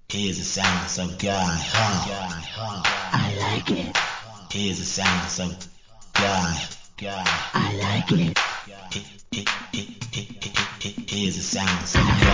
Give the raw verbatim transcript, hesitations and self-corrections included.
Here's the sounds of God, huh? I like it. Here's the sounds of God, God. I like it. Here's the sounds of God.